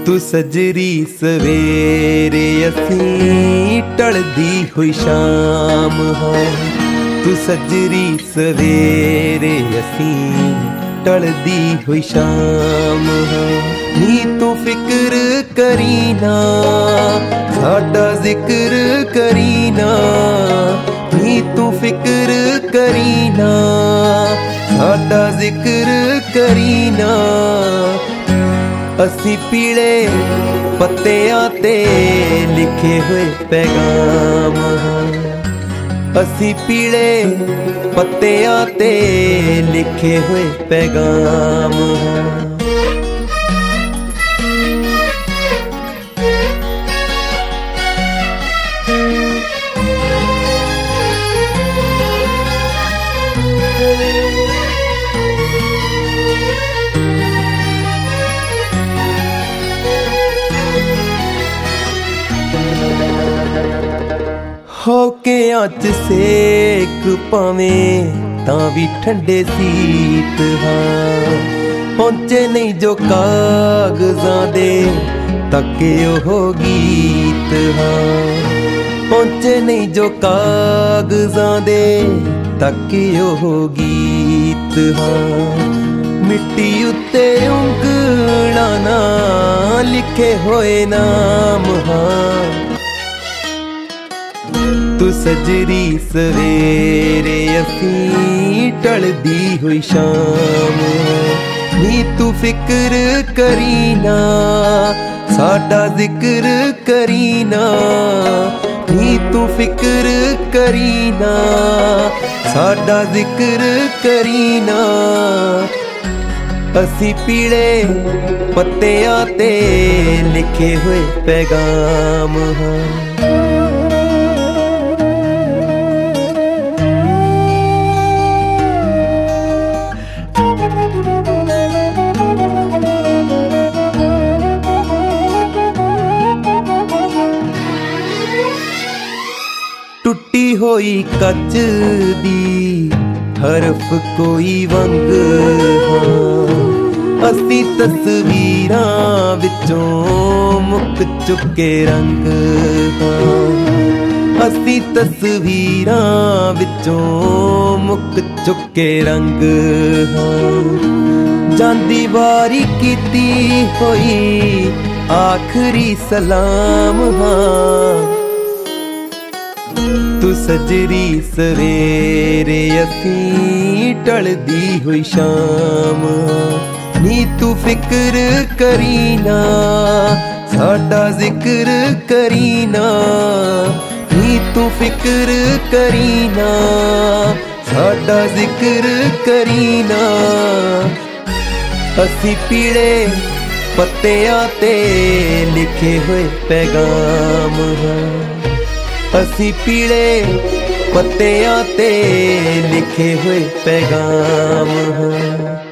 तू सजरी सवेरे असीं ढलदी हुई शाम हाँ। तू सजरी सवेरे असीं ढलदी हुई शाम हाँ। नी तू फिक्र करी ना साडा जिक्र करी ना। नी तू फिक्र करी ना साडा जिक्र करी ना। असी पीले पत्तियां ते लिखे हुए पैगाम हाँ। असी पीले पत्तियां ते लिखे हुए पैगाम हाँ। होके अच सेक पावें तां भी ठंडे सीत हाँ। पहुंचे नहीं जो कागजां दे तके ओह गीत हाँ। पहुंचे नहीं जो कागजां दे तके ओह गीत हाँ। मिट्टी उत्ते उंगलां नाल लिखे होए नाम हाँ। तू सजरी सवेरे असीं ढलदी हुई शाम। नी तू फिक्र करी ना साडा जिक्र करी ना। नी तू फिक्र करी ना साडा जिक्र करी ना। असीं पीले पत्तियां ते लिखे हुए पैगाम हाँ। टुटी होई कच दी हरफ कोई वंग हाँ। असी तस्वीरां विचों मुक चुके रंग हाँ। असी तस्वीरां विचों मुक चुके रंग हाँ। जांदी वारी कीती होई आखरी सलाम हाँ। तू सजरी सवेरे असीं ढलदी हुई शाम। नी तू फिक्र करी ना साडा जिक्र करी ना। नी तू फिक्र करी ना साडा जिक्र करी ना। असीं पीले पत्तियां ते लिखे हुए पैगाम हाँ। असी पीले पत्तियां ते लिखे हुए पैगाम हाँ।